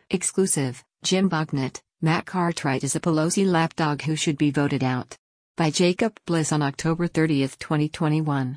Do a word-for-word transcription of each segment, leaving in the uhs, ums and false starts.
Exclusive, Jim Bognet, Matt Cartwright is a Pelosi lapdog who should be voted out. By Jacob Bliss on October thirtieth, twenty twenty-one.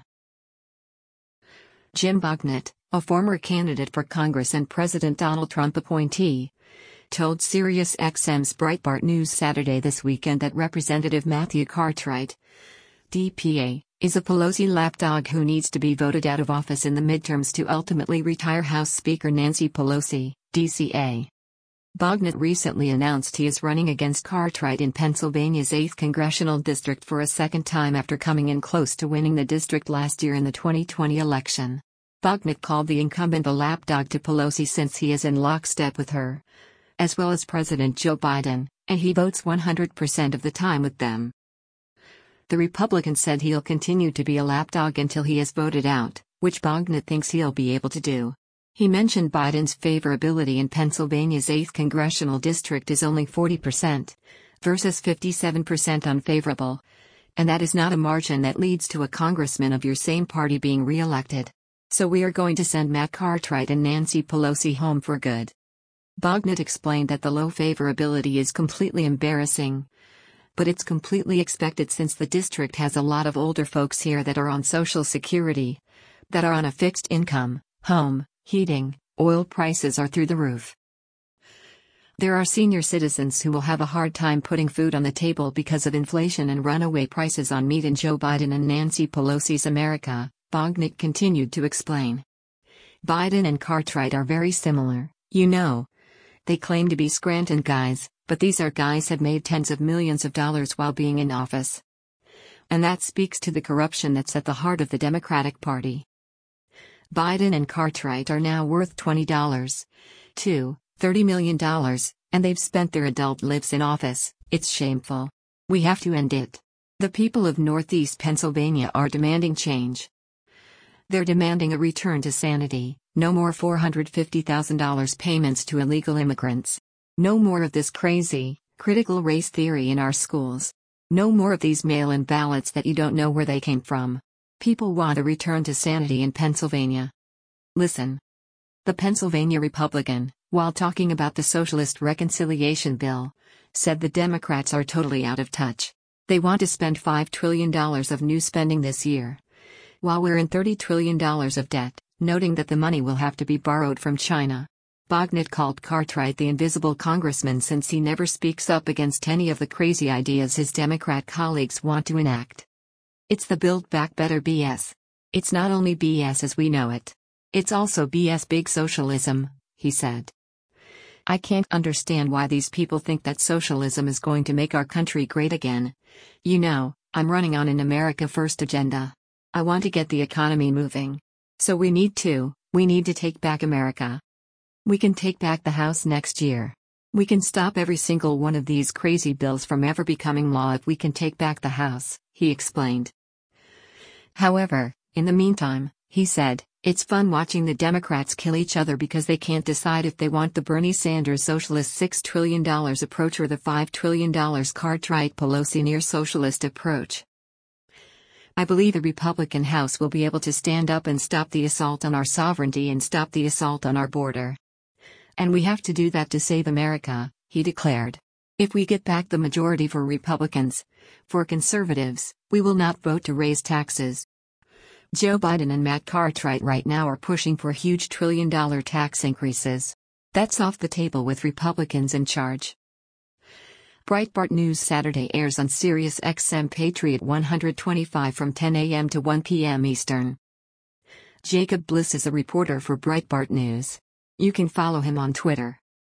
Jim Bognet, a former candidate for Congress and President Donald Trump appointee, told SiriusXM's Breitbart News Saturday this weekend that Representative Matthew Cartwright, D P A, is a Pelosi lapdog who needs to be voted out of office in the midterms to ultimately retire House Speaker Nancy Pelosi, D C A. Bognet recently announced he is running against Cartwright in Pennsylvania's eighth Congressional District for a second time after coming in close to winning the district last year in the twenty twenty election. Bognet called the incumbent a lapdog to Pelosi since he is in lockstep with her, as well as President Joe Biden, and he votes one hundred percent of the time with them. The Republican said he'll continue to be a lapdog until he is voted out, which Bognet thinks he'll be able to do. He mentioned Biden's favorability in Pennsylvania's eighth Congressional District is only forty percent, versus fifty-seven percent unfavorable, and that is not a margin that leads to a congressman of your same party being re-elected. So we are going to send Matt Cartwright and Nancy Pelosi home for good. Bognet explained that the low favorability is completely embarrassing, but it's completely expected since the district has a lot of older folks here that are on Social Security, that are on a fixed income, home, heating, oil prices are through the roof. There are senior citizens who will have a hard time putting food on the table because of inflation and runaway prices on meat in Joe Biden and Nancy Pelosi's America, Bognet continued to explain. Biden and Cartwright are very similar, you know. They claim to be Scranton guys, but these are guys have made tens of millions of dollars while being in office. And that speaks to the corruption that's at the heart of the Democratic Party. Biden and Cartwright are now worth twenty to thirty million dollars, and they've spent their adult lives in office. It's shameful. We have to end it. The people of Northeast Pennsylvania are demanding change. They're demanding a return to sanity, no more four hundred fifty thousand dollars payments to illegal immigrants. No more of this crazy, critical race theory in our schools. No more of these mail-in ballots that you don't know where they came from. People want a return to sanity in Pennsylvania. Listen. The Pennsylvania Republican, while talking about the Socialist Reconciliation Bill, said the Democrats are totally out of touch. They want to spend five trillion dollars of new spending this year, while we're in thirty trillion dollars of debt, noting that the money will have to be borrowed from China. Bognet called Cartwright the invisible congressman since he never speaks up against any of the crazy ideas his Democrat colleagues want to enact. It's the Build Back Better B S. It's not only B S as we know it. It's also B S big socialism, he said. I can't understand why these people think that socialism is going to make our country great again. You know, I'm running on an America First agenda. I want to get the economy moving. So we need to, we need to take back America. We can take back the House next year. We can stop every single one of these crazy bills from ever becoming law if we can take back the House, he explained. However, in the meantime, he said, it's fun watching the Democrats kill each other because they can't decide if they want the Bernie Sanders socialist six trillion dollars approach or the five trillion dollars Cartwright-Pelosi near-socialist approach. I believe the Republican House will be able to stand up and stop the assault on our sovereignty and stop the assault on our border. And we have to do that to save America, he declared. If we get back the majority for Republicans, for conservatives, we will not vote to raise taxes. Joe Biden and Matt Cartwright right now are pushing for huge trillion-dollar tax increases. That's off the table with Republicans in charge. Breitbart News Saturday airs on SiriusXM Patriot one twenty-five from ten a m to one p m Eastern. Jacob Bliss is a reporter for Breitbart News. You can follow him on Twitter.